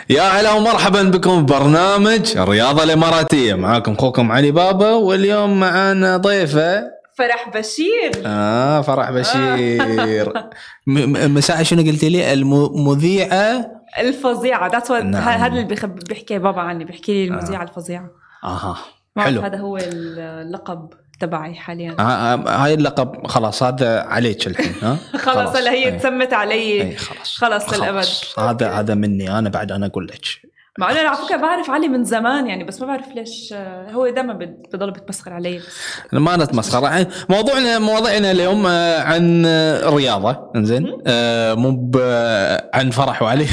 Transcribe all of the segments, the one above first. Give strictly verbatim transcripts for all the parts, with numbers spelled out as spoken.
يا هلا ومرحبا بكم ببرنامج الرياضة الإماراتية. معاكم أخوكم علي بابا، واليوم معانا ضيفة فرح بشير. آه فرح بشير. مساء شنو قلتي لي؟ المذيعة الفظيعة. that's what نعم. هذا اللي بيخب بيحكي بابا عني، بيحكي لي المذيعة آه. الفظيعة. اها حلو، هذا هو اللقب تبعي حاليا. آه هاي اللقب خلاص هذا عليك الحين. ها خلاص هلا هي تسمت علي. أي خلاص خلاص للأبد. هذا هذا مني أنا بعد. أنا أقول لك مع أنا على فكرة بعرف علي من زمان يعني، بس ما بعرف ليش هو دائما بضل بتمسخر علي. ما نتمسخر. موضوعنا موضوعنا اليوم عن رياضة، إنزين، مو عن فرح وعلي.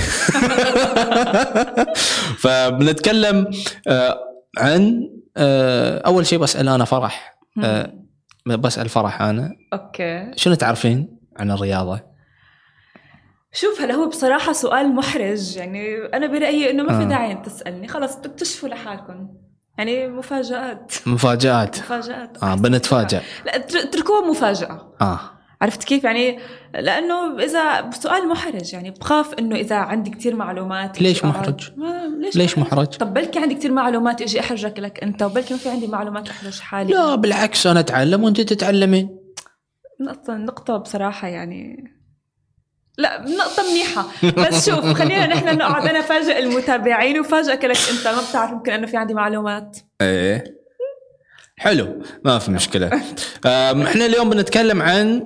فبنتكلم عن أول شيء بسأل أنا فرح. بسأل فرح أنا أوكي شنو تعرفين عن الرياضة؟ شوف هلا هو بصراحة سؤال محرج يعني. أنا برأيي إنه ما في داعي تسألني، خلاص تكتشفوا لحالكم يعني. مفاجآت مفاجآت مفاجآت آه بنتفاجأ. لا تركوها مفاجأة. آه عرفت كيف يعني؟ لأنه إذا سؤال محرج يعني بخاف إنه إذا عندي كتير معلومات. ليش محرج؟ ليش, ليش محرج؟ محرج؟ طب بلكي عندي كتير معلومات إجي أحرجك لك أنت، وبلكي ما في عندي معلومات أحرج حالي. لا بالعكس، أنا أتعلم وأنت تتعلمين. نقطة نقطة بصراحة يعني. لا نقطة منيحة. بس شوف خلينا نحن نقعد أنا فاجئ المتابعين وفاجئك لك أنت ما بتعرف يمكن أنه في عندي معلومات. إيه حلو، ما في مشكلة. إحنا اليوم بنتكلم عن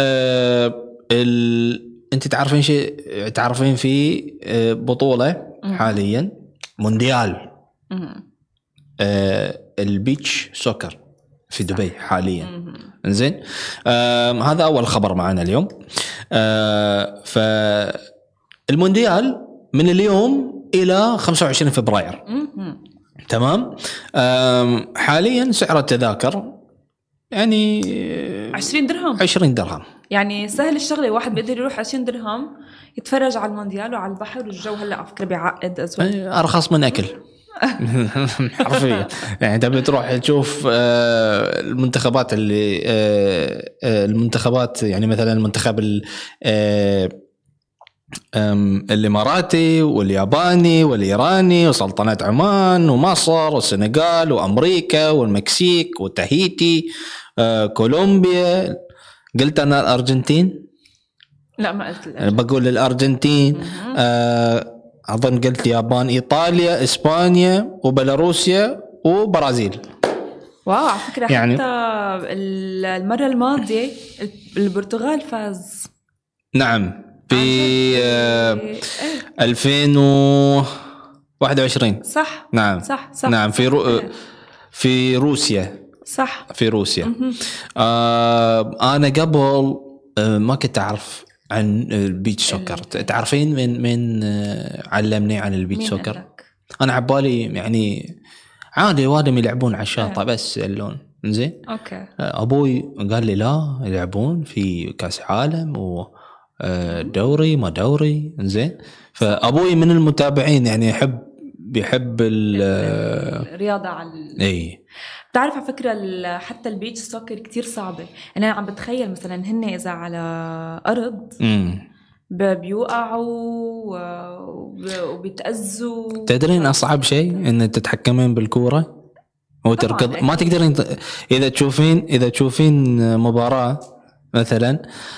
ال... أنت تعرفين شيء؟ تعرفين في بطولة حاليا مونديال البيتش سوكر في دبي حاليا. إنزين، هذا أول خبر معنا اليوم. فالمونديال من اليوم إلى خمسة وعشرين فبراير. تمام. حاليا سعر التذاكر يعني عشرين درهم. عشرين درهم يعني سهل الشغله، واحد بيقدر يروح عشرين درهم يتفرج على المونديال وعلى البحر، والجو هلا على فكره بيعقد أزول. ارخص من اكل. حرفيا يعني تبي تروح تشوف المنتخبات اللي المنتخبات يعني مثلا المنتخب الإماراتي والياباني والإيراني وسلطنة عمان ومصر والسنغال وأمريكا والمكسيك وتاهيتي كولومبيا. قلت أنا الأرجنتين؟ لا ما قلت الأرجنتين. بقول الأرجنتين. أظن قلت اليابان، إيطاليا، إسبانيا وبيلاروسيا وبرازيل. واو على فكرة يعني حتى المرة الماضية البرتغال فاز. نعم في ألفين وواحد وعشرين. صح نعم صح صح نعم في رو... في روسيا. صح في روسيا. آه أنا قبل آه ما كنت أعرف عن البيتش سوكر. تعرفين من من آه علمني عن البيتش سوكر؟ أنا عبالي يعني عادي وادم يلعبون على الشاطئ آه. بس اللون زين. أوكي. أبوي قال لي لا يلعبون في كأس عالم و دوري ما دوري. إنزين، فأبوي من المتابعين يعني يحب بيحب الرياضة على اي. بتعرف على فكرة حتى البيتش سوكر كتير صعبة. أنا عم بتخيل مثلا هن إذا على أرض بيوقعوا وبيتأذوا. تدرين أصعب شيء إن تتحكمين بالكورة وتركض. ما تقدرين إذا تشوفين إذا تشوفين مباراة مثلا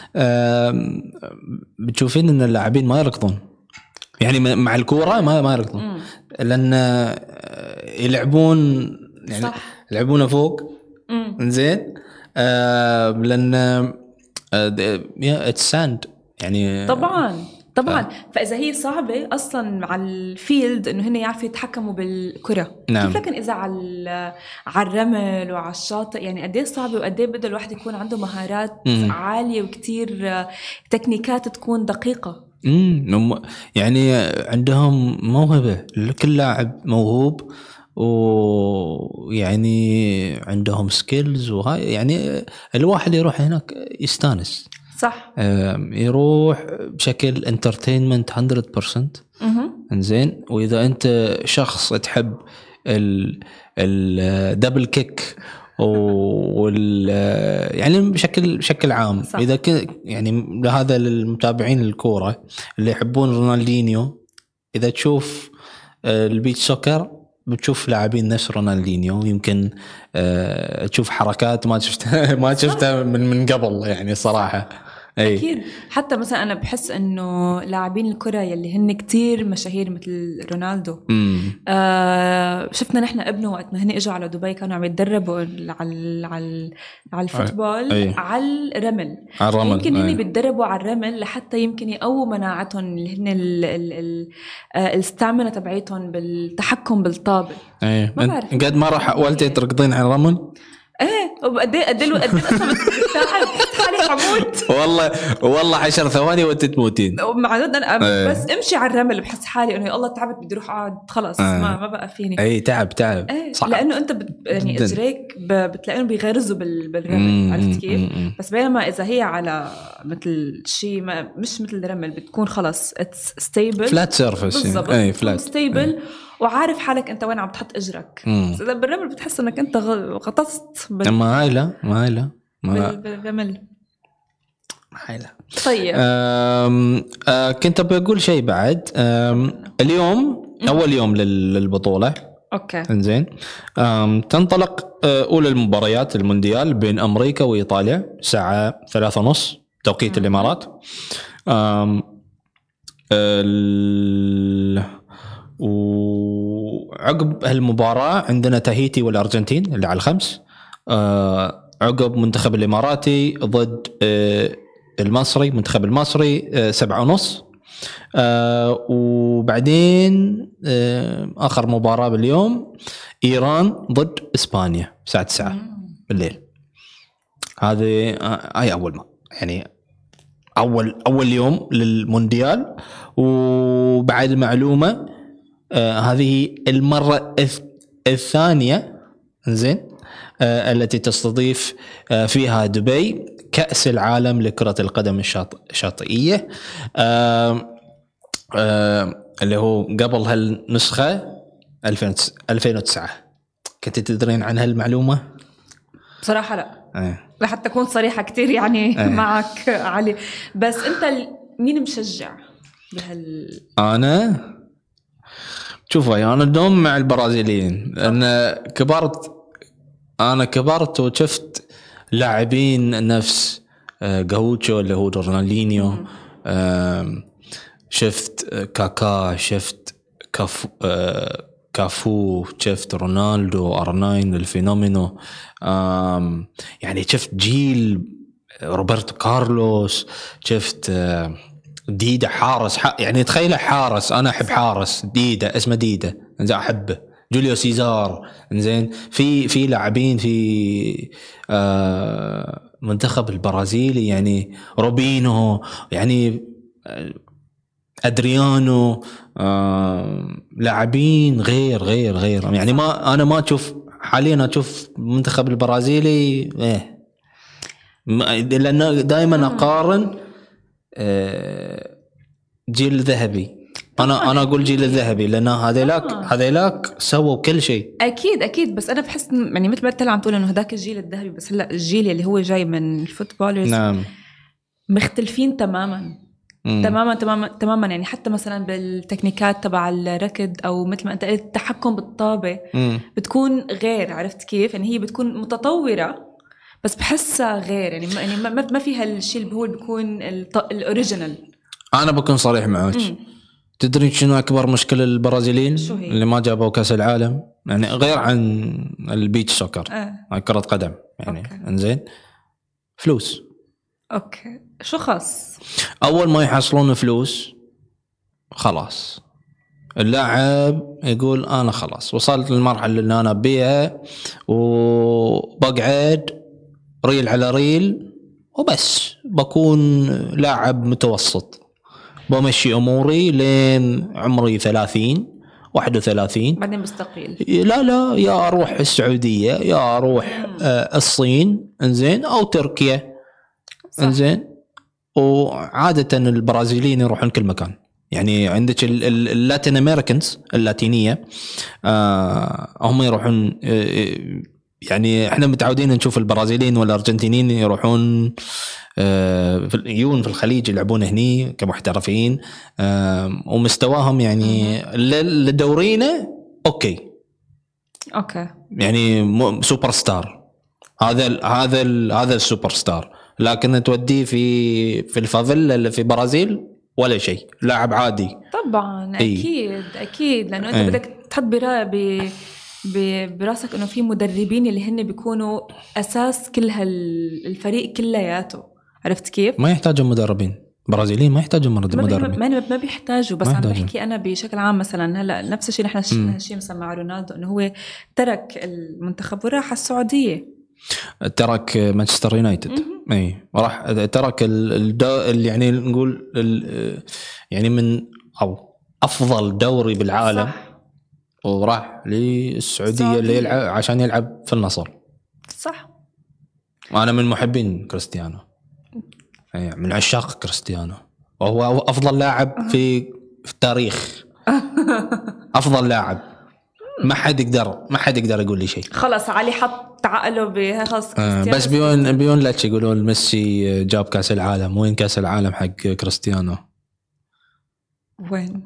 بتشوفين ان اللاعبين ما يركضون يعني مع الكوره ما ما يركضون لان يلعبون يعني صح. يلعبون فوق. زين لان اتساند يعني طبعا طبعا ف... فاذا هي صعبه اصلا على الفيلد انه هن يعرفوا يتحكموا بالكره. نعم. كيف لكن اذا على على الرمل وعلى الشاطئ يعني قد ايه صعبه وقد ايه بده الواحد يكون عنده مهارات مم. عاليه وكتير تكنيكات تكون دقيقه. امم يعني عندهم موهبه، كل لاعب موهوب ويعني عندهم سكيلز وهاي يعني الواحد يروح هناك يستانس. صح. يروح بشكل انترتينمنت مية بالمية. انزين، واذا انت شخص تحب ال الدبل كيك وال يعني بشكل بشكل عام صح. اذا كنت يعني هذا للمتابعين الكوره اللي يحبون رونالدينيو اذا تشوف البيتش سوكر بتشوف لاعبين نفس رونالدينيو، يمكن أه تشوف حركات ما شفتها ما شفتها من من قبل يعني صراحه. أي. أكيد. حتى مثلا أنا بحس إنه لاعبين الكرة يلي هن كتير مشاهير مثل رونالدو آه شفنا نحن ابنه وقت ما هن إجوا على دبي كانوا عم يتدربوا على على على الفوتبول أي. على الرمل. على الرمل يمكن هن أي. بيتدربوا على الرمل لحتى يمكن يقووا مناعتهم اللي هن الاستامنة تبعيتهم بالتحكم بالطابة. ايه قد ما راح حاولتي تركضين على الرمل؟ ايه وقد ايه قد ايه قد ايه اصلا بتتعب حالي حموت والله والله عشر ثواني وانت تموتين مع ذلك انا ايه. بس امشي على الرمل بحس حالي انه الله تعبت بدي اروح اقعد خلص ايه. ما ما بقى فيني اي تعب تعب ايه. لانه انت بت يعني اجريك بتلاقيهم بيغرزوا بالرمل مم. عرفت كيف مم. بس بينما اذا هي على مثل شيء مش مثل الرمل بتكون خلص اتس ستيبل فلات سيرفيس اي فلات ستيبل وعارف حالك انت وين عم تحط اجرك. اذا بالرمل بتحس انك انت غطست بال... ما هاي لا ما هاي لا ما بالرمل هاي لا. طيب أم... أه كنت بقول شيء بعد. اليوم اول يوم للبطوله اوكي انزين تنطلق اولى المباريات المونديال بين امريكا وايطاليا الساعه ثلاثة ونص توقيت الامارات. أم... ال... وعقب هالمباراة عندنا تاهيتي والأرجنتين اللي على الخمس. آه عقب منتخب الإماراتي ضد آه المصري منتخب المصري آه سبعة ونص. آه وبعدين آه آخر مباراة باليوم إيران ضد إسبانيا الساعة تسعة بالليل. هذه آه هاي أول ما يعني أول أول يوم للمونديال. وبعد المعلومة آه هذه المرة الثانية زين آه التي تستضيف آه فيها دبي كأس العالم لكرة القدم الشاطئية آه آه اللي هو قبل هالنسخة ألفين وتسعة. كنت تدرين عن هالمعلومة؟ بصراحة لا آه. لحتى أكون صريحة كتير يعني آه. معك علي. بس أنت مين مشجع بهال؟ أنا شوفوا أنا دوم مع البرازيليين لأن كبرت أنا كبرت وشفت لاعبين نفس جاوتشو اللي هو رونالدينيو شفت كاكا شفت كافو كافو شفت رونالدو أرناين الفينومينو يعني شفت جيل روبرتو كارلوس شفت ديدا حارس يعني تخيل حارس أنا أحب حارس ديدا اسمه ديدا إنزين أحبه جوليو سيزار إنزين في في لاعبين في آه منتخب البرازيلي يعني روبينو يعني أدريانو آه لاعبين غير غير غير يعني ما أنا ما أشوف حاليا أشوف منتخب البرازيلي إيه لأن دائما أقارن جيل ذهبي. انا انا اقول جيل الذهبي لان هذيلاك هذيلاك سووا كل شيء. اكيد اكيد بس انا بحس يعني مثل ما انت عم تقول انه هذاك الجيل الذهبي بس هلا الجيل اللي هو جاي من الفوتبولرز نعم مختلفين تماما مم. تماما تماما تماما يعني حتى مثلا بالتكنيكات تبع الركض او مثل ما انت قلت التحكم بالطابه مم. بتكون غير عرفت كيف يعني هي بتكون متطوره بس بحسها غير يعني ما يعني ما, ما فيها الشيء اللي هو بيكون الاوريجينال. انا بكون صريح معك تدري شنو اكبر مشكله البرازيليين اللي ما جابوا كاس العالم يعني غير عن البيتش سوكر آه. كره قدم يعني انزين فلوس. اوكي شو خاص اول ما يحصلون فلوس خلاص اللاعب يقول انا خلاص وصلت للمرحله اللي انا بيها وبقعد ريل على ريل وبس بكون لاعب متوسط بمشي أموري لين عمري ثلاثين واحد وثلاثين بعدين بستقيل. لا لا يا أروح السعودية يا أروح آه الصين إنزين أو تركيا إنزين. وعادة البرازيليين يروحون كل مكان يعني عندك اللاتين أمريكانز اللاتينية آه هم يروحون آه يعني احنا متعودين نشوف البرازيليين والارجنتينيين يروحون في يجون في الخليج يلعبون هني كمحترفين ومستواهم يعني لدورينا اوكي اوكي يعني سوبر ستار. هذا هذا هذا السوبر ستار، لكن توديه في في الفافيلا اللي في برازيل ولا شيء، لاعب عادي. طبعا اكيد اكيد لانه انت بدك تحط برا براسك انه في مدربين اللي هن بيكونوا اساس كل هالفريق كلياته. عرفت كيف؟ ما يحتاجون مدربين برازيليين، ما يحتاجون مدربين، ما ما بيحتاجوا. بس عم بحكي انا بشكل عام مثلا هلا نفس الشيء نحن هالشيء مثلا مع رونالدو انه هو ترك المنتخب وراح على السعوديه، ترك مانشستر يونايتد اي وراح ترك اللي يعني نقول يعني من او افضل دوري بالعالم صح. وراح للسعوديه اللي يلعب عشان يلعب في النصر. صح. وانا من محبين كريستيانو، من عشاق كريستيانو، وهو افضل لاعب في في التاريخ. افضل لاعب، ما حد يقدر ما حد يقدر يقول لي شيء. خلاص علي حط عقله بخلاص كريستيانو. بس بيون بيون لا يقولون ميسي جاب كاس العالم. وين كاس العالم حق كريستيانو؟ وين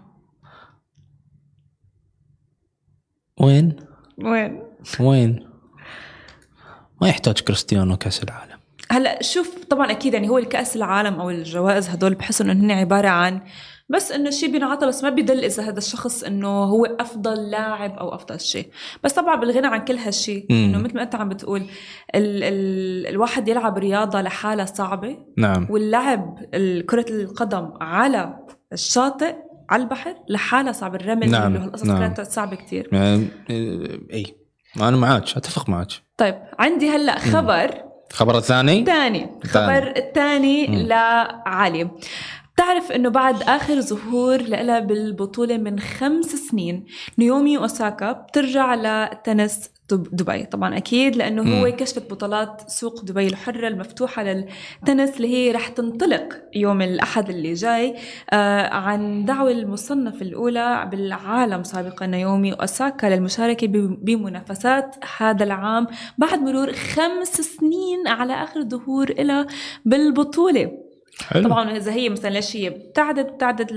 وين وين وين ما يحتاج كريستيانو كاس العالم. هلا شوف طبعا اكيد يعني هو الكاس العالم او الجوائز هدول بحس انه هن عباره عن بس انه شيء بينعطى، بس ما بيدل اذا هذا الشخص انه هو افضل لاعب او افضل شيء. بس طبعا بالغنى عن كل هالشيء انه مثل ما انت عم بتقول ال ال الواحد يلعب رياضه لحالها صعبه. نعم. واللعب كره القدم على الشاطئ على البحر لحالها صعب. الرمل نعم. والقصص نعم. كانت صعبه كتير. يعني اي انا معاك، اتفق معاك. طيب عندي هلا خبر. خبر الثاني ثاني خبر الثاني لعلي. تعرف انه بعد اخر ظهور لها بالبطوله من خمس سنين نيومي اوساكا بترجع لتنس دبي. طبعا اكيد لانه هو م. كشفت بطولات سوق دبي الحره المفتوحه للتنس اللي هي رح تنطلق يوم الاحد اللي جاي آه عن دعوه المصنف الاولى بالعالم سابقا نيومي اوساكا للمشاركه بمنافسات هذا العام بعد مرور خمس سنين على اخر ظهور لها بالبطوله. حلو. طبعا اذا هي مثلا ليش هي بتعدد بتعدد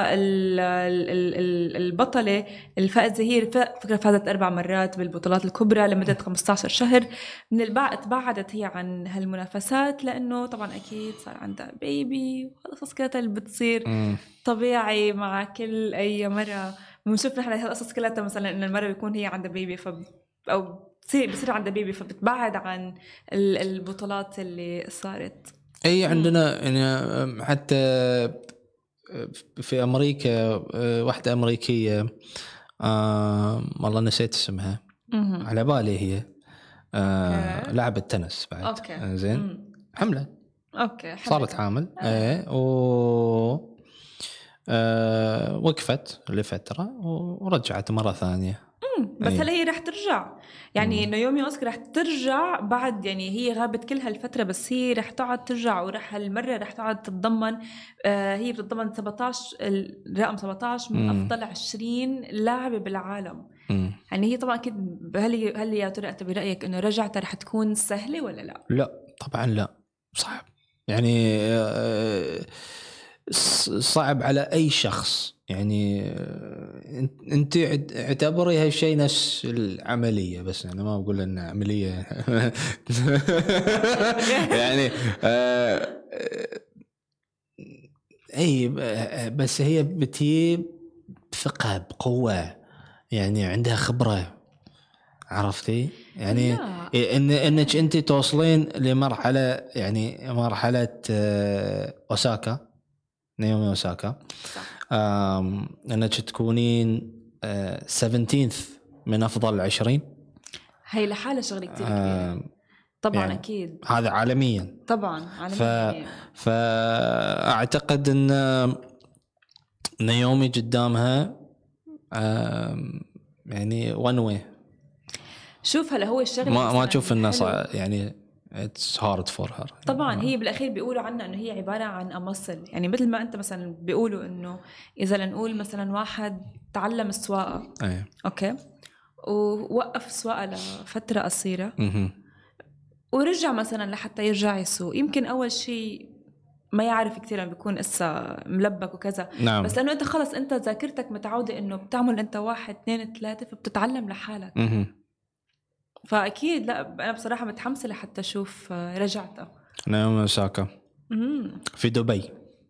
للبطله الفائزه، هي فكره فازت اربع مرات بالبطولات الكبرى لمده خمسة عشر شهر. من البعد تبعدت هي عن هالمنافسات لانه طبعا اكيد صار عندها بيبي وقصص كده اللي بتصير م. طبيعي مع كل اي مره بنشوف نحن هالقصص كلها مثلا ان المره بيكون هي عندها بيبي ف او بصير بصير عندها بيبي فبتبعد عن البطولات اللي صارت. اي عندنا يعني حتى في امريكا واحده امريكيه آه والله نسيت اسمها مم. على بالي هي آه لعبت تنس بعد. أوكي. زين مم. حمله. اوكي صارت حامل ايه و آه وقفت لفتره ورجعت مره ثانيه. بس هلا هي رح ترجع يعني نيومي اوساكا رح ترجع بعد يعني هي غابت كل هالفترة بس هي رح تقعد ترجع وراح هالمرة رح تقعد تتضمن آه هي بتتضمن سبعة عشر الرقم سبعة عشر من مم. أفضل عشرين لاعبة بالعالم. مم. يعني هي طبعا أكيد هل هل يا ترى أنت برأيك إنه رجعتها رح تكون سهلة ولا لا؟ لا طبعا لا صعب يعني آه صعب على أي شخص يعني انت اعتبري هالشيء نفس العمليه بس انا ما بقول ان عمليه يعني آه اي بس هي بتجيب ثقه بقوه يعني عندها خبره عرفتي يعني ان انك انت توصلين لمرحله يعني مرحله اوساكا نيومي اوساكا انك تكونين سبعتاشر من افضل عشرين هي لحالها شغله كتير كبيره طبعا يعني اكيد هذا عالميا طبعا عالميا. ف... فاعتقد ان نيومي قدامها يعني وان واي. شوف هلا هو الشغله ما ما تشوف الناس يعني it's hard for her. طبعا هي بالاخير بيقولوا عنها انه هي عباره عن امصل يعني مثل ما انت مثلا بيقولوا انه اذا لنقول مثلا واحد تعلم السواقه أيه. اوكي ووقف سواقه لفتره قصيره ورجع مثلا لحتى يرجع يسوق. يمكن اول شيء ما يعرف كثير، بيكون إسا ملبك وكذا. نعم. بس لانه انت خلص انت ذاكرتك متعوده انه بتعمل انت واحد اثنين ثلاثه، فبتتعلم لحالك. مم. فاكيد لا انا بصراحه متحمسه لحتى اشوف رجعته. ناومي اوساكا في دبي.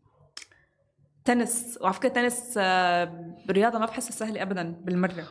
تنس، وعلى فكره تنس رياضه ما بحسها سهله ابدا بالمره.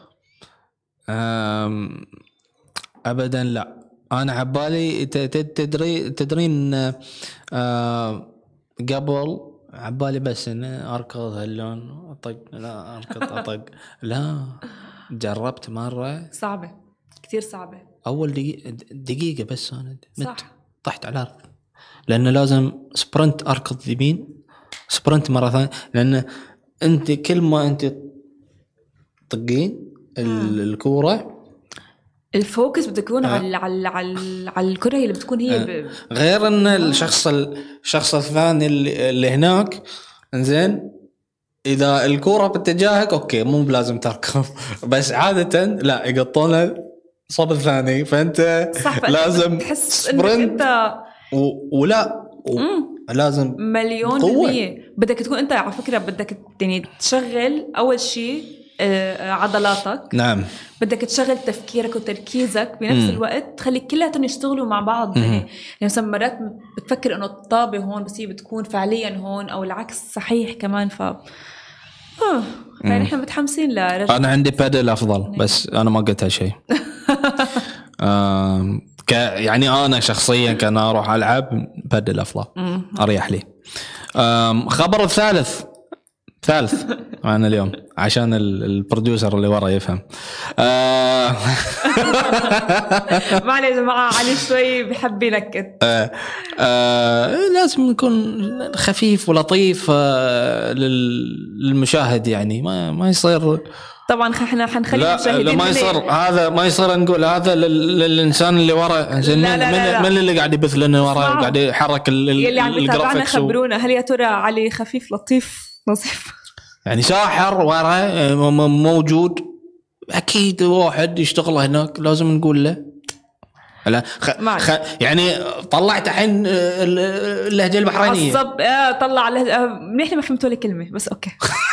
ابدا لا، انا عبالي تدري تدرين أه قبل عبالي بس ان اركض هاللون اطق لا اركض اطق لا جربت مره صعبه كتير صعبه. اول دقيقه دقيقه بس انا مت طحت على الارض، لانه لازم سبرنت اركض يمين سبرنت مره ثانيه، لان انت كل ما انت طقين الكوره الفوكس بده يكون آه. على على على على الكره اللي بتكون هي آه. ب... غير ان آه. الشخص الشخص الثاني اللي, اللي هناك انزين اذا الكره باتجاهك اوكي مو بلازم تركض، بس عاده لا يقطونه صوب الثاني، فانت لازم تحس انك انت و... ولا و... لازم مليون بالمية بدك تكون انت على فكره بدك يعني تشغل اول شيء عضلاتك. نعم. بدك تشغل تفكيرك وتركيزك بنفس الوقت، تخلي كلهم يشتغلوا مع بعض. يعني, يعني مثلا مرات بتفكر انه الطابة هون بس هي بتكون فعليا هون، او العكس صحيح كمان. ف اه يعني احنا متحمسين لرجع. انا عندي بادل افضل بس انا ما قلت هالشيء. آه ك يعني انا شخصيا كان اروح العب بادل افضل اريح لي. آه خبر الثالث ثالث معنا اليوم عشان البروديوسر اللي ورا يفهم. آه معنا يا جماعة علي شوي بحب ينكت. آه آه لازم نكون خفيف ولطيف آه للمشاهد، يعني ما ما يصير طبعا احنا حنخلي المشاهدين ما يصير هذا ما يصير نقول هذا للإنسان اللي ورا. من, لا لا لا من اللي قاعد يبث لنا ورا قاعد يحرك اللي عم يتابعنا خبرونا هل يا ترى علي خفيف لطيف نظيف؟ يعني ساحر ورا موجود اكيد، واحد يشتغل هناك لازم نقول له لا خ... خ... يعني طلعت الحين اللهجه البحرينيه الصب آه طلع له منيح ما فهمت ولا كلمه بس اوكي.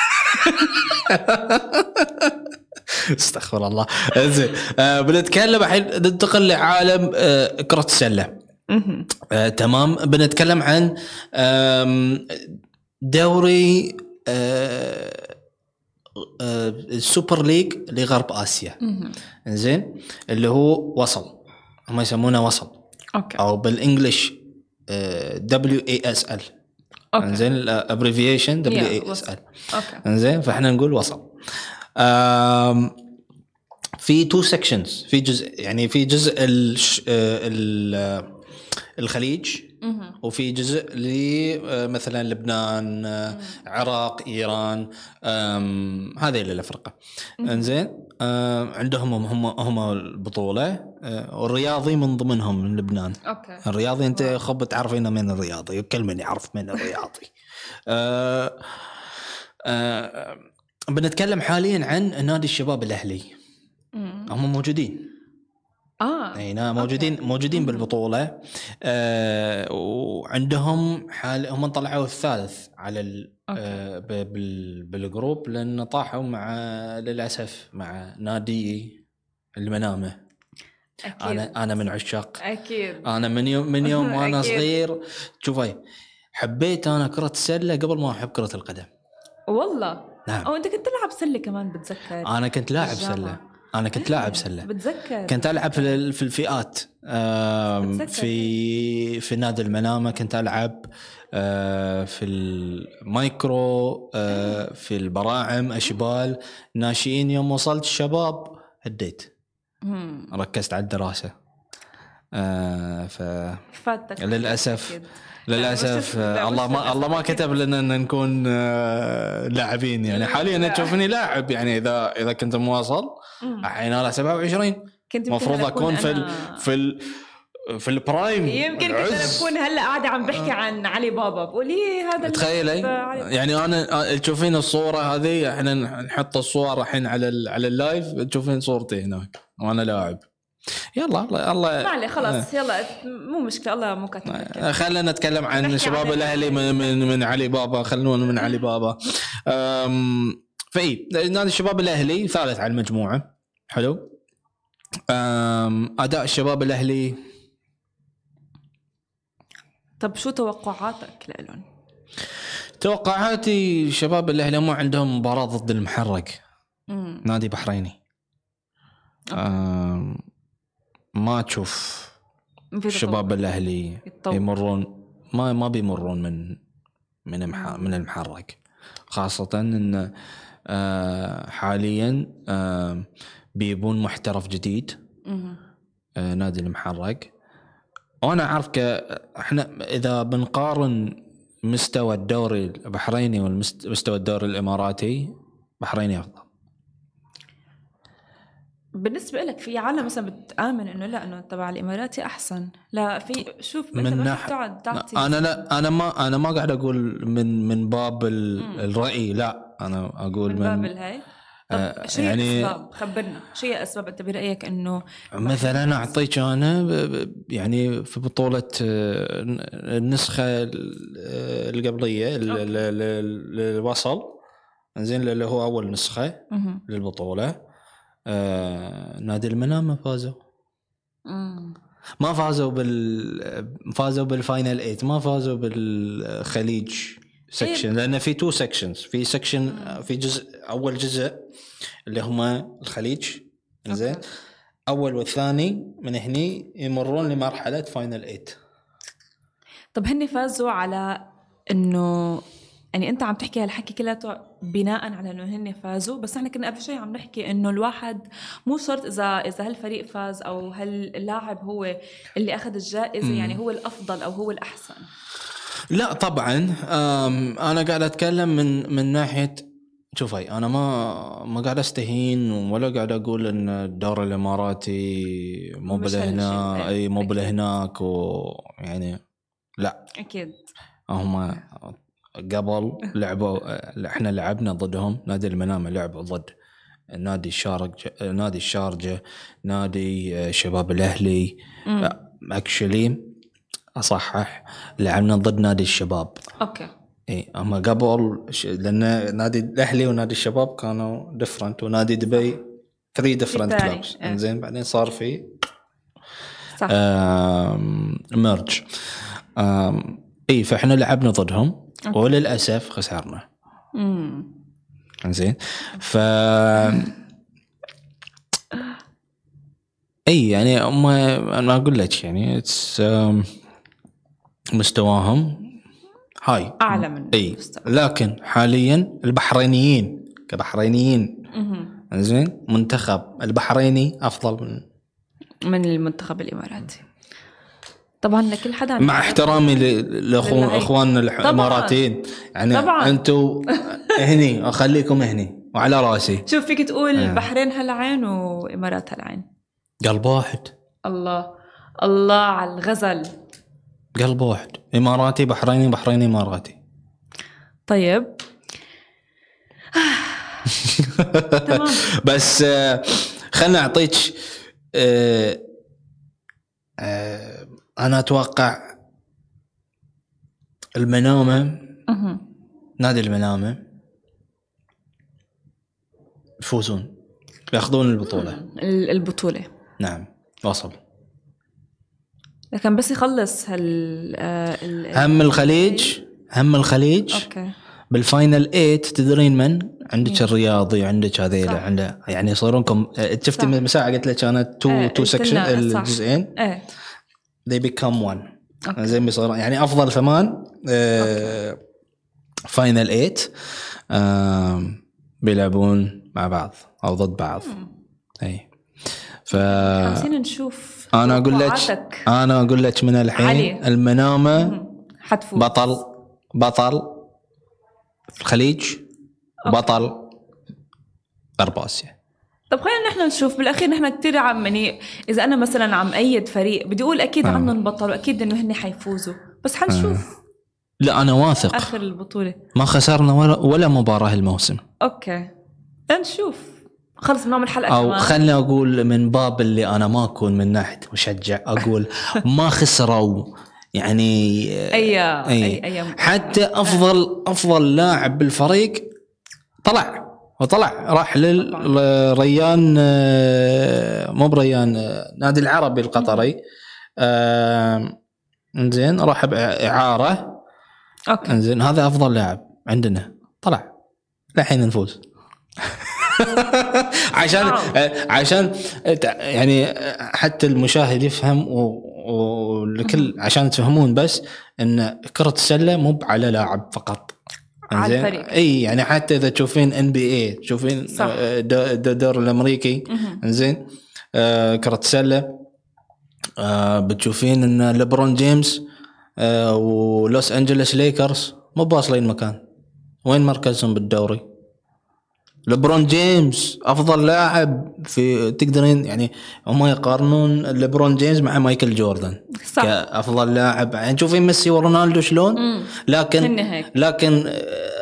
استغفر الله. زين آه بنتكلم الحين ننتقل لعالم آه كرة السلة. آه تمام. بنتكلم عن آه دوري آه آه السوبر ليج لغرب آسيا. زين اللي هو وصل، هم يسمونه وصل أوكي. أو بالإنجليش آه دبليو إيه إس إل. زين الابريفيشن دبليو إيه إس إل. زين فإحنا نقول وصل. آه في تو سيكشنز، في جزء يعني في جزء ال الخليج وفي جزء لي مثلا لبنان عراق ايران هذه الافرقه. انزين عندهم هم هم البطوله والرياضي من ضمنهم من لبنان. أوكي. الرياضي انت خب تعرفين من الرياضي كل من يعرف من الرياضي. أه أه بنتكلم حاليا عن نادي الشباب الاهلي. هم موجودين اه هنا موجودين أوكي. موجودين بالبطوله. آه وعندهم حال هم طلعوا الثالث على آه بالجروب لان طاحوا مع للاسف مع نادي المنامه. أكيد. انا انا من عشاق اكيد انا من يوم من يوم وانا صغير شوفي حبيت انا كره السله قبل ما احب كره القدم والله. نعم. او انت كنت تلعب سله كمان بتذكر؟ انا كنت لاعب سله انا كنت لاعب سله بتذكر كنت العب في في الفئات في في نادي المنامه كنت العب في المايكرو في البراعم اشبال ناشئين. يوم وصلت الشباب هديت ركزت على الدراسه. ف للاسف للاسف الله ما الله ما كتب لنا ان نكون لاعبين. يعني حاليا تشوفني لاعب، يعني اذا اذا كنت مواصل الحين انا سبعة وعشرين المفروض اكون في ال في ال في البرايم يمكن كنت اكون هلا قاعده عم بحكي عن علي بابا بقولي هذا تخيلي يعني انا تشوفين الصوره هذه احنا نحط الصور الحين على ال على اللايف تشوفين صورتي هناك وانا لاعب يلا الله الله ما عليه خلاص يلا مو مشكله الله مو كاتب خلينا نتكلم عن شباب الاهلي من, من من علي بابا خلونا من علي بابا فاي نادي الشباب الاهلي ثالث على المجموعه حلو اداء الشباب الاهلي. طب شو توقعاتك لهم؟ توقعاتي شباب الاهلي ما عندهم مباراه ضد المحرق مم. نادي بحريني ما تشوف شباب الاهلي يمرون ما ما بيمرون من من من المحرق خاصه ان حاليا بيبون محترف جديد نادي المحرق. وانا اعرف ك احنا اذا بنقارن مستوى الدوري البحريني والمستوى الدوري الاماراتي بحريني افضل. بالنسبه لك في عالم مثلا بتآمن انه لا انه تبع الاماراتي احسن؟ لا في شوف انت بس تقعد تعطي انا لا انا ما انا ما قاعد اقول من من باب الراي لا انا اقول من, من باب الهاي. طب شو يعني اسباب خبرنا شو هي اسباب انت برايك انه مثلا انا اعطيك انا يعني في بطوله النسخه القبليه اللي وصل زين اللي هو اول نسخه للبطوله نادي المنامه فازوا ما فازوا بال فازوا بالفاينل ثمانية ما فازوا بالخليج سكشن لأن في تو سكشنز في سكشن في جزء أول جزء اللي هما الخليج زين أول والثاني من هني يمرون لمرحلة فاينل ثمانية. طب هني فازوا على إنه يعني أنت عم تحكي هالحكي كله بناء على إنه هني فازوا بس إحنا كنا قبل شيء عم نحكي إنه الواحد مو شرط إذا إذا هالفريق فاز أو هاللاعب هو اللي أخذ الجائزة م. يعني هو الأفضل أو هو الأحسن. لا طبعا انا قاعد اتكلم من من ناحيه شوفي انا ما ما قاعد استهين ولا قاعد اقول ان الدوري الاماراتي مو بلهنا اي مو بلهناك ويعني لا اكيد هم قبل لعبوا احنا لعبنا ضدهم نادي المنامه لعبوا ضد نادي الشارقه نادي الشارقه نادي شباب الاهلي اكشلي أصحح لعبنا ضد نادي الشباب. أوكي. إيه أما قبل لأن نادي الأهلي ونادي الشباب كانوا different ونادي دبي three different clubs. إيه. إنزين بعدين صار في صح. merge. إيه فإحنا لعبنا ضدهم. أوكي. وللأسف خسرنا. أمم. إنزين ف إيه يعني ما أنا أقول لك يعني it's مستواهم هاي أعلى من أي لكن حاليا البحرينيين كبحرينيين زين منتخب البحريني أفضل من من المنتخب الإماراتي طبعا. لكل حدا مع احترامي لأخواننا الإماراتيين يعني طبعاً. أنتوا هني أخليكم هني وعلى راسي. شوف فيك تقول آه. بحرين هالعين وإمارات هالعين قلب واحد. الله الله على الغزل قلب واحد إماراتي بحريني بحريني إماراتي. طيب تمام. بس خلنا أعطيك أنا أتوقع المنامة نادي المنامة يفوزون يأخذون البطولة البطولة نعم وصل. لكن بس يخلص هال هم الخليج هم الخليج أوكي. بالفاينل ثمانية تدرين من عندك الرياضي عندك هذيله عنده يعني يصيرونكم شفتي من مساعة قلت لك أنا تو اه تو سكشن الجزئين اه they become one زي ما يصير يعني أفضل ثمان آه فاينل ثمانية آه بيلعبون مع بعض أو ضد بعض. أي ف عايزين نشوف أنا أقول لك أنا أقول لك من الحين علي. المنامة حتفوز بطل بطل الخليج بطل غرب آسيا طب خلينا نحن نشوف بالاخير. نحن كتير عم يعني اذا انا مثلا عم ايد فريق بدي اقول اكيد آه. عنهم بطل واكيد انه هن حيفوزوا، بس حنشوف. آه. لا انا واثق اخر البطوله ما خسرنا ولا, ولا مباراه الموسم. اوكي نشوف. خلص بنعمل حلقه او كمان. خلنا اقول من باب اللي انا ما اكون من ناحيه مشجع اقول ما خسروا يعني. أي أي. أي حتى افضل افضل لاعب بالفريق طلع وطلع راح للريان، مو بريان، نادي العربي القطري. انزين راح باعاره. اوكي انزين هذا افضل لاعب عندنا طلع الحين نفوز. عشان عشان يعني حتى المشاهد يفهم ولكل عشان تفهمون بس ان كرة السلة مو على لاعب فقط على الفريق. اي يعني حتى اذا تشوفين ان بي اي تشوفين الدوري الامريكي انزين كرة السلة بتشوفين ان ليبرون جيمس ولوس انجلوس ليكرز مو باصلين مكان. وين مركزهم بالدوري؟ ليبرون جيمس افضل لاعب في تقدرين يعني هم يقارنون ليبرون جيمس مع مايكل جوردن صح. كافضل لاعب. يعني تشوفين ميسي ورونالدو شلون مم. لكن لكن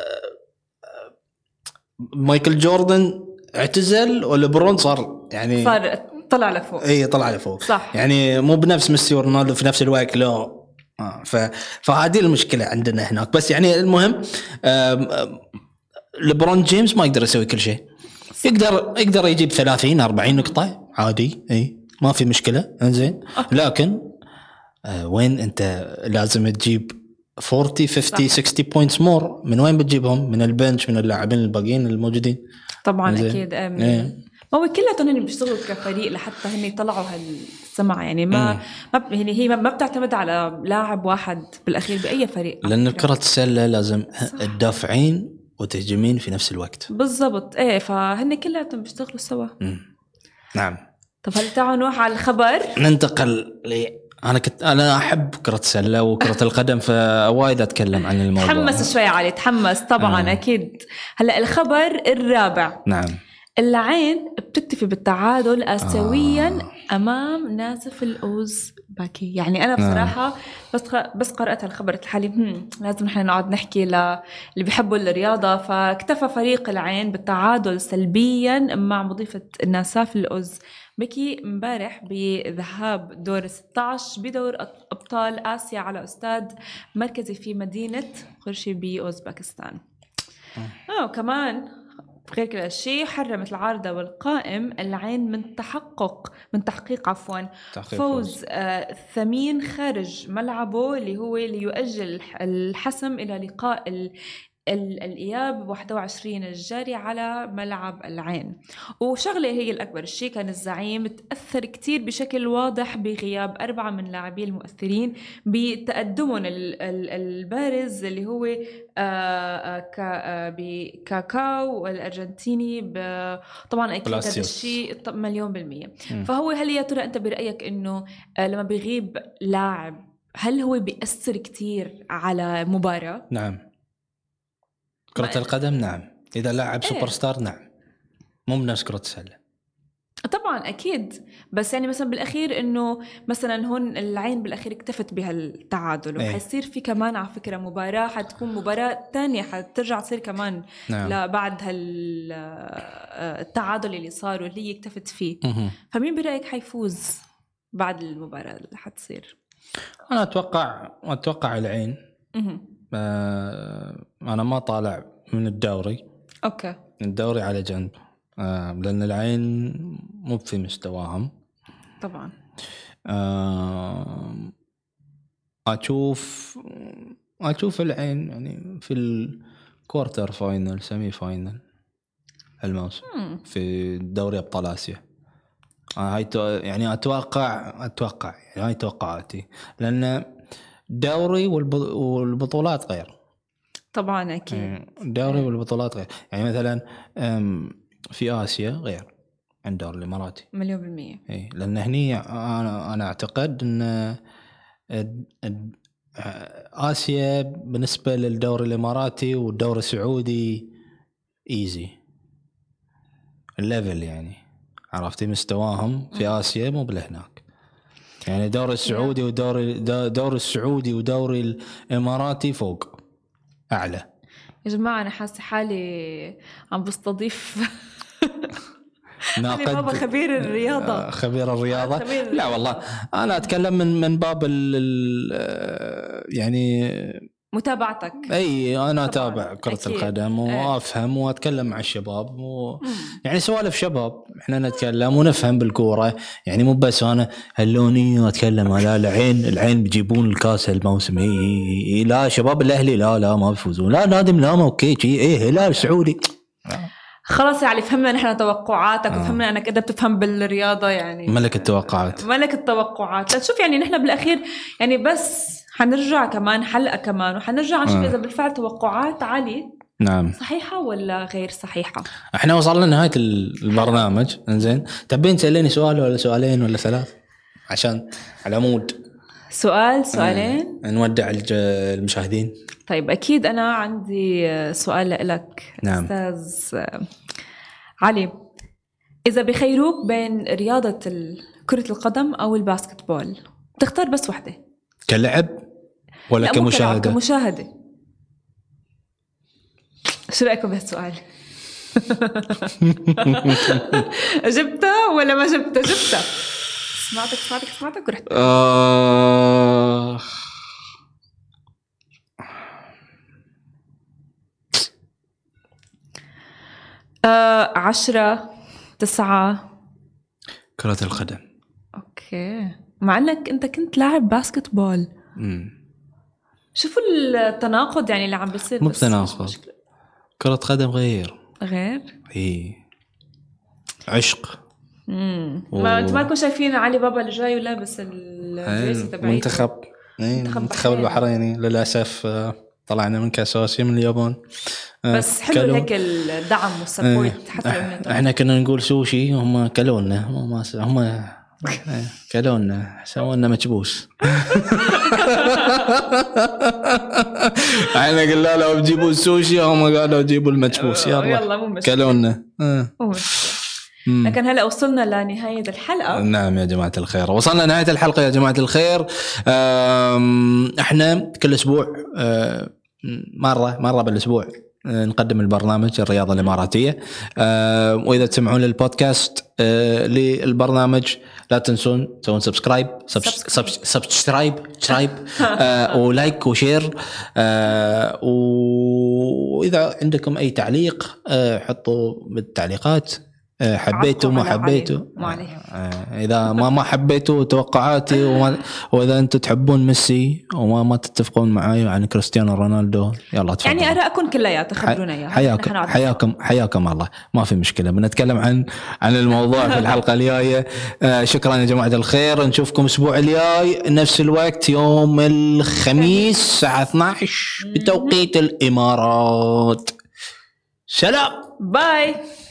مايكل جوردن اعتزل وليبرون صار يعني صار طلع لفوق. اي طلع لفوق صح. يعني مو بنفس ميسي ورونالدو في نفس الوقت. لا آه ف فهذه المشكله عندنا هناك. بس يعني المهم ليبرون جيمس ما يقدر يسوي كل شيء. يقدر يقدر يجيب ثلاثين أربعين نقطة عادي اي ما في مشكلة انزين. لكن آه وين انت لازم تجيب أربعين خمسين ستين بوينتس مور. من وين بتجيبهم؟ من البنش، من اللاعبين الباقيين الموجودين طبعا انزين. اكيد امين ايه. ما هو كلهم هن بيشتغلوا كفريق لحتى هن يطلعوا هالسمعة يعني ما ما يعني هي ما بتعتمد على لاعب واحد بالاخير باي فريق. لان كرة السلة لازم تدافعين وتهجمين في نفس الوقت. بالضبط ايه. فهن كلهم بيشتغلوا سوا. مم. نعم. طب هل تعالوا نروح على الخبر؟ ننتقل لي انا كنت انا احب كرة السلة وكرة القدم فوايد اتكلم عن الموضوع. تحمس شوي علي تحمس طبعا. آه. اكيد. هلا الخبر الرابع. نعم. العين بتكتفي بالتعادل آسيويا آه. أمام نازف الأوزبكي. يعني أنا بصراحة آه. بس بس قرأت الخبر الحالي هم لازم نحن نقعد نحكي للي بيحبوا الرياضة. فاكتفى فريق العين بالتعادل سلبيا مع مضيفة النازف الأوزبكي امبارح بذهاب دور ستة عشر بدور أبطال آسيا على استاد مركزي في مدينة قرشي بأوزبكستان. آه وكمان غير كل هالشيء حرمت العارضة والقائم العين من تحقق من تحقيق عفوا فوز آه ثمين خارج ملعبه اللي هو ليؤجل الحسم إلى لقاء ال الإياب واحد وعشرين الجاري على ملعب العين. وشغلة هي الأكبر الشيء كان الزعيم تأثر كتير بشكل واضح بغياب أربعة من لاعبين المؤثرين بتقدمهم البارز اللي هو بكاكاو الأرجنتيني. طبعا أكيد هذا الشيء مليون بالمية. فهو هل يا ترى أنت برأيك إنه لما بيغيب لاعب هل هو بيأثر كتير على مباراة؟ نعم. كرة القدم نعم. إذا لاعب ايه. سوبر ستار نعم. مو بنفس كرة السلة طبعا أكيد. بس يعني مثلا بالأخير إنه مثلا هون العين بالأخير اكتفت بهالتعادل وحيصير في كمان على فكرة مباراة حتكون مباراة تانية حترجع تصير كمان نعم. لبعد هالتعادل اللي صار واللي هي اكتفت فيه. مه. فمين برأيك حيفوز بعد المباراة اللي حتصير؟ أنا أتوقع أتوقع العين. مه. آه أنا ما طالع من الدوري. أوكي. الدوري على جنب آه لأن العين مو في مستواهم طبعا. آه أشوف أشوف العين يعني في الكوارتر فاينل سيمي فاينل الموسم في دوري أبطال آسيا. آه هاي يعني أتوقع أتوقع يعني هاي توقعاتي لأن دوري والبطولات غير. طبعا أكيد. الدوري والبطولات غير. يعني مثلا في آسيا غير عن دوري الإماراتي مليون بالمية. إيه لأن هني أنا أنا أعتقد أن آسيا بالنسبة للدوري الإماراتي والدوري السعودي إيزي الليفل يعني عرفتي مستواهم في آسيا مو بالهناك. يعني دوري السعودي ودوري دوري السعودي ودوري الإماراتي فوق أعلى. يا جماعة أنا حاسة حالي عم بستضيف ناقد بابا خبير الرياضة. خبير الرياضة. خبير. لا والله أنا أتكلم من من باب ال يعني متابعتك. اي انا اتابع كرة أكيد. القدم وافهم أي. واتكلم مع الشباب و... يعني سوالف شباب احنا نتكلم ونفهم بالكورة. يعني مو بس انا هلوني واتكلم على العين العين بيجيبون الكاس الموسم. اي إيه. لا شباب الاهلي لا لا ما بيفوزون. لا نادم لا اوكي ايه هلال سعودي. خلاص يعني فهمنا نحن توقعاتك آه. وفهمنا انك انت بتفهم بالرياضة. يعني ملك التوقعات ملك التوقعات. لا تشوف يعني نحن بالاخير يعني بس حنرجع كمان حلقة كمان وحنرجع نشوف آه. إذا بالفعل توقعات علي نعم صحيحة ولا غير صحيحة. احنا وصلنا لنهاية البرنامج. انزين تبين تسأليني سؤال ولا سؤالين ولا ثلاث عشان على مود سؤال سؤالين آه. نودع المشاهدين. طيب أكيد أنا عندي سؤال لك نعم. أستاذ علي، إذا بخيروك بين رياضة كرة القدم أو الباسكتبول تختار بس واحدة كلعب ولا كمشاهدة؟ كمشاهدة. شو رأيكم بهالسؤال؟ جبتها ولا ما جبتها؟ جبتها. سمعتك سمعتك سمعتك ورحت آه... آه... عشرة تسعة كرة القدم. أوكي مع أنك أنت كنت لاعب باسكتبول. امم شوفوا التناقض يعني اللي عم بيصير. مو بتناقض. كرة قدم غير غير اي عشق. امم ما انتم مالكم شايفين علي بابا اللي جاي ولابس الجيرسي تبعي منتخب منتخب البحريني. للاسف طلعنا من كاس آسيا من اليابان. بس حلو هيك الدعم والسبورت. حتى احنا كنا نقول سوشي هم كلونا هم هم كلونا سووا لنا مكبوس. احنا قلنا لهم جيبوا السوشي هم قالوا جيبوا المكبوس. يلا كلونا. لكن هلا وصلنا لنهاية الحلقة. نعم يا جماعة الخير وصلنا نهاية الحلقة يا جماعة الخير. احنا كل اسبوع مرة مرة بالاسبوع نقدم البرنامج الرياضة الإماراتية. وإذا تسمعون للبودكاست للبرنامج لا تنسون تسوون سبسكرايب سبسكرايب سبسكرايب ولايك وشير. وإذا عندكم أي تعليق حطوا بالتعليقات. حبيتوا ما حبيتوا إذا ما ما حبيتوا توقعاتي. وإذا أنتم تحبون ميسي وما ما تتفقون معي عن كريستيانو رونالدو يلا تفضلوا. يعني آراءكم كلياتها خبرونا إياها. حياكم حياكم حياكم الله ما في مشكلة. بنتكلم عن عن الموضوع في الحلقة الجاية. آه شكرا يا جماعة الخير. نشوفكم الأسبوع الجاي نفس الوقت يوم الخميس الساعة اثنا عشر بتوقيت الإمارات. سلام باي.